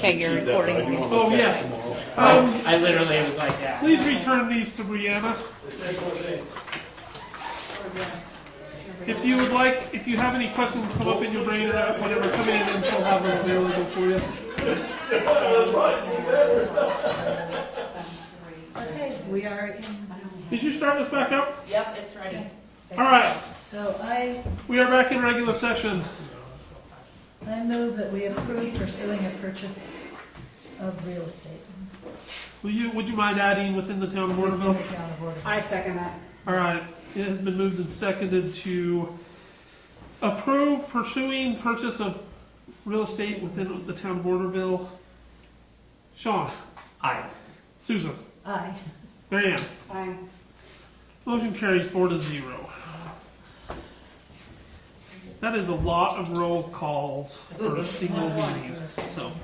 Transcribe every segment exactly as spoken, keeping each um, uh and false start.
Okay, you're recording. Oh, yes. Um, I literally was like that. Please return these to Brianna. If you would like, if you have any questions come up in your brain or whatever, come in and she'll have them available for you. Okay, we are in. Did you start this back up? Yep, it's ready. All right. So I, We are back in regular session. I move that we approve pursuing a purchase of real estate Will you, would you mind adding within the town of within Waterville? the town of Waterville. I second that. All right. It has been moved and seconded to approve pursuing purchase of real estate within the town of Waterville. Sean. Aye. Susan. Aye. Marianne. Aye. Motion carries four to zero. That is a lot of roll calls for a single meeting. So,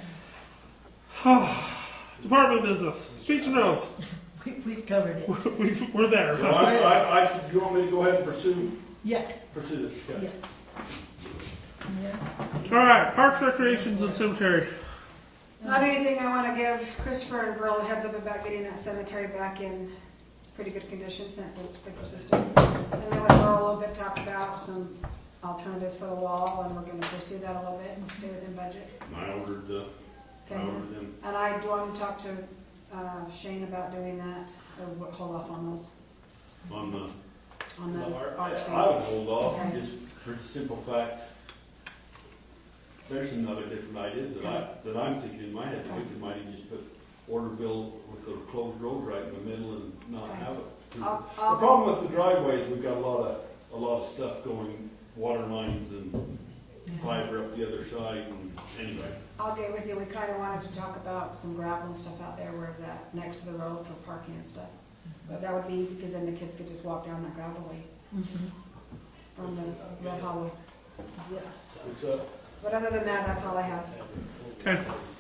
department business, streets and roads. We, we've covered it. We've, we're there. So I, I, I, you want me to go ahead and pursue, Yes, pursue this? Okay. yes. Yes. All right, parks, recreations, and cemetery. Not anything. I want to give Christopher and Burl a heads up about getting that cemetery back in pretty good condition since it's sprinkler system. And then with Burl a little bit talk about some alternatives for the wall, and we're going to pursue that a little bit and stay within budget. I ordered the, I Okay. ordered them. And I do want to talk to uh, Shane about doing that, or what- hold off on those, On the, on the I arch would things. hold off, Okay. just for the simple fact, there's another different ideas that I, that I'm thinking in my head, that we could might even just put Orderville with the closed road right in the middle and not Okay. have it. I'll- The I'll- problem with the driveway is we've got a lot of, a lot of stuff going, water lines and fiber up the other side, and anyway. I'll get with you. We kind of wanted to talk about some gravel and stuff out there where that, next to the road for parking and stuff. But that would be easy because then the kids could just walk down that gravel way Mm-hmm. from the Red Hollow. Yeah. What's up? But other than that, that's all I have. Okay.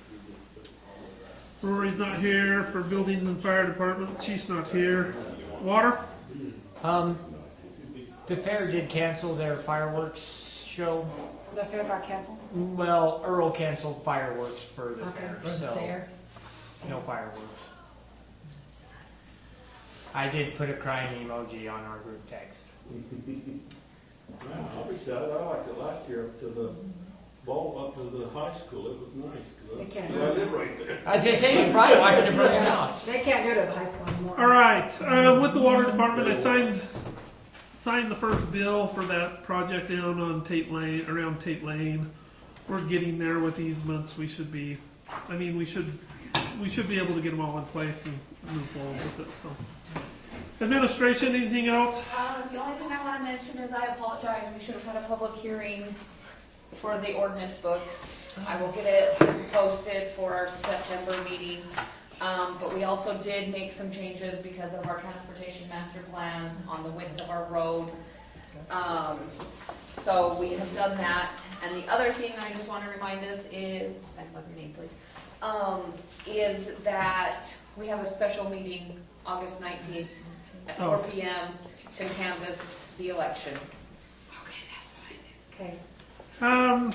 Rory's not here for buildings and fire department. Chief's not here. Water? Um, the fair did cancel their fireworks show. The fair got canceled? Well, Earl canceled fireworks for the Okay. fair, For the so fair. no fireworks. I did put a crying emoji on our group text. Well, I'll be sad. I liked it last year up to the ball, up to the high school. It was nice. Cause They can't I, I live right there. I was gonna say you probably watched it from your house. They can't do it at the high school anymore. All right. Uh, with the water department, I signed signed the first bill for that project down on Tate Lane, around Tate Lane. We're getting there with easements. We should be. I mean, we should we should be able to get them all in place and move forward with it. So, administration, anything else? Um, the only thing I want to mention is I apologize. We should have had a public hearing for the ordinance book. I will get it posted for our September meeting. Um, but we also did make some changes because of our transportation master plan on the width of our road. Um, so we have done that. And the other thing I just want to remind us is, sign up your name please, um, is that we have a special meeting August nineteenth at four p.m. to canvass the election. Okay, that's what I did. Okay. Um,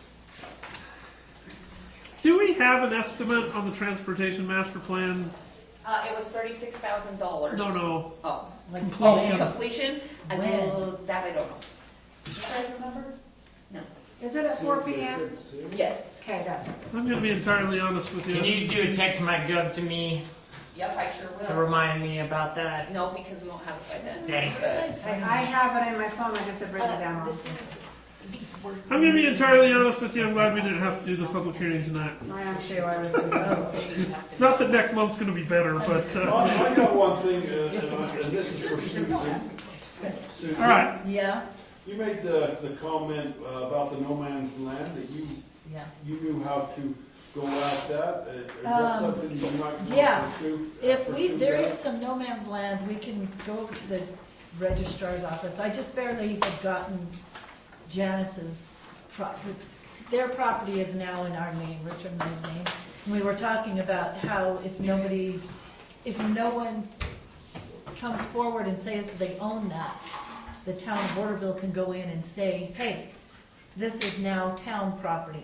do we have an estimate on the transportation master plan? Uh, it was thirty-six thousand dollars. No, no. Oh. Like Completion. Oh, completion? I When? will, that I don't know. Do you guys remember? No. Is it at four p.m.? Yes. Okay, that's right. I'm going to be entirely honest with you. Can you do a text my gov to me Yep, I sure to will. remind me about that? No, because we won't have it by then. Dang. But, I, I have it in my phone. I just have written it uh, down. this is, I'm going to be entirely honest with you. I'm glad we didn't have to do the public hearing tonight. I am sure I was going to Not that next month's going to be better, but uh, I, I got one thing, uh, and, I, and this is for Susan. Susan, all right. Yeah, You made the, the comment uh, about the no man's land, that you yeah. you knew how to go at that. Uh, is that Um, something you might want yeah. to pursue? uh, If we, pursue there that? is some no man's land, we can go to the registrar's office. I just barely had gotten Janice's, pro- their property is now in our name, Richard and I's name. And we were talking about how if nobody, if no one comes forward and says that they own that, the town of Waterville can go in and say, hey, this is now town property.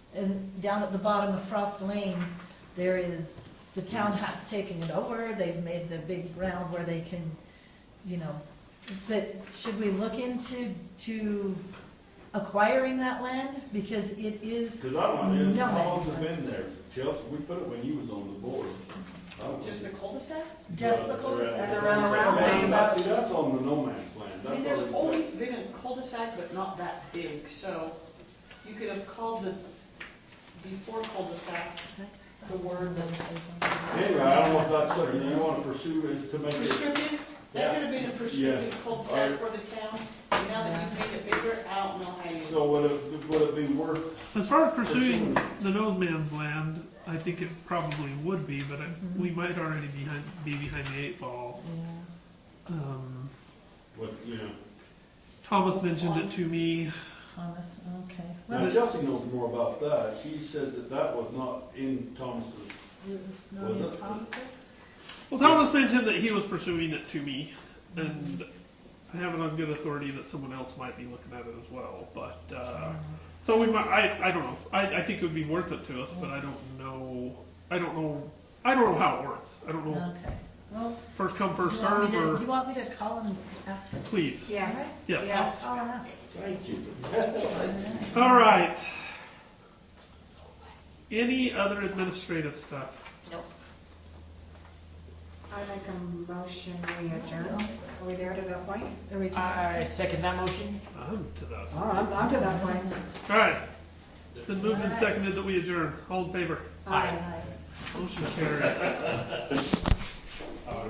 And down at the bottom of Frost Lane, there is, the town has taken it over, they've made the big ground where they can, you know, but should we look into, to acquiring that land? Because it is Cause I don't know, no how long man's has it land. been there? Chelsea, we put it when you was on the board. I don't Just the know. cul-de-sac? Just the Yeah, cul-de-sac. The roundabout Yeah, roundabout. See, that's on the no man's land. I mean, That's there's already always set. been a cul-de-sac, but not that big, so you could have called the, before cul-de-sac, the word that Anyway, I don't know if that's something you wanna pursue, is to make it, restrictive, that could have been a prescriptive Yeah. cul-de-sac Alright. for the town. And now that you've made it bigger, I don't know how you. so would it, would it be worth, As far as pursuing Pursuing. the nose man's land, I think it probably would be, but I, we might already behind, be behind the eight ball. Yeah, Um, what, you know? Thomas mentioned it to me. Thomas, okay. Now Well, Chelsea knows more about that. She says that that was not in Thomas's, it was not Was in it? Thomas's? Well, Thomas mentioned that he was pursuing it to me, and I have it on good authority that someone else might be looking at it as well. But uh, so we might. I, I don't know. I, I think it would be worth it to us, but I don't know. I don't know. I don't know how it works. I don't know. Okay, well, First come, do first you want me serve, to, or do you want me to call and ask her? please. Yes. All right. Yes. Yes. I'll call and ask. thank you. All right. Any other administrative stuff? Nope. I make a motion, we adjourn. Are we there to that point? Are we talking? I second that motion. I'm to that. Oh, I'm, I'm to that point. All right. It's been moved and seconded that we adjourn. All in favor? Aye. Aye. Motion carries.